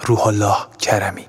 روح الله کرمی.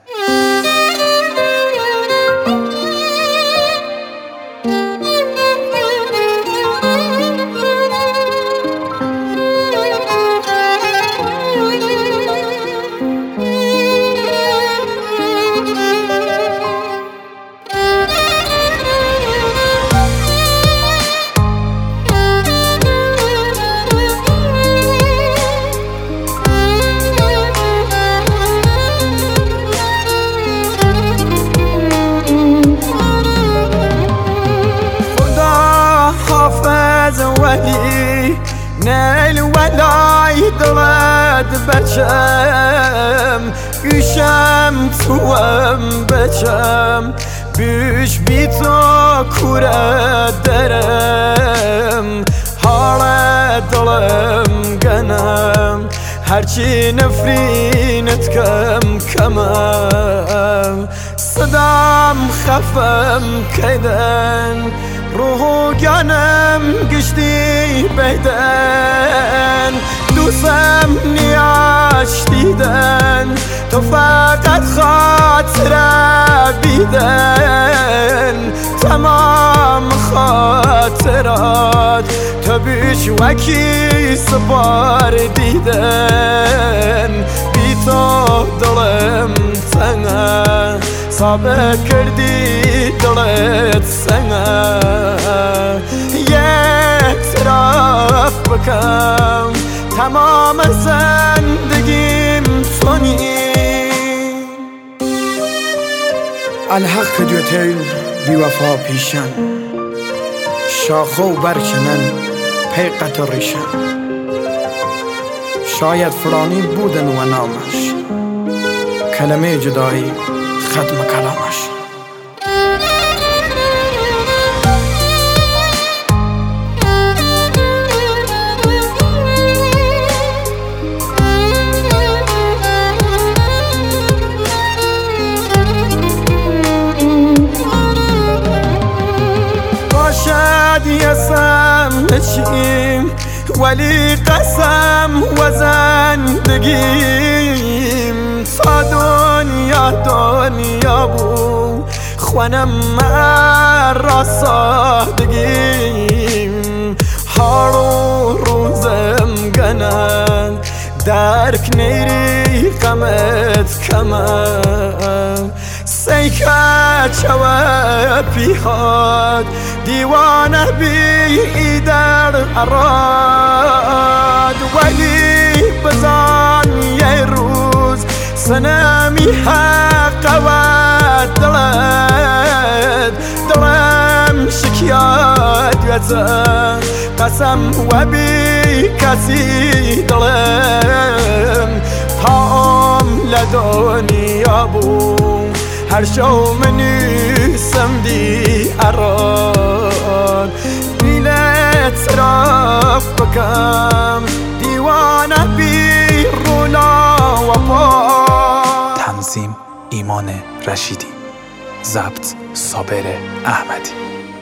ولی نیل ولای دلت بچم گوشم توام بچم بیش بی تو کوره درم حال دلم گنم هرچی نفرینت کمم صدام خفم کیدن روح جانم گشتی بدن دوستم نیاش دیدن تو فقط خاطره بیدن تمام خاطرات تو بیش وکی سپار دیدن بی تو دلم تنه ثابت کردی دلت سنه یک طرف بکم تمام زندگیم تونی الحق دوتیل بی وفا پیشن شاخه و برکنن پی قطر ریشن شاید فلانی بودن و نامش کلمه جدایی ختم کلامش باشد یسم نشیم ولی قسم و زندگیم تا دنیا بود خوانم مرا سادگیم حال و روزم گنن درک نیری غمت کمم سیکه چوه پیهاد دیوانه بی در اراد ولی بزن یه روز سنمی حق و دلم شکیات یزن قسم و بی کسی دلم تام لدنیا بود هر شو منیسم دی اراد بیلت رف بکم دیوانه بی رولا و پا. تنظیم ایمان رشیدی، ضبط صابر احمدی.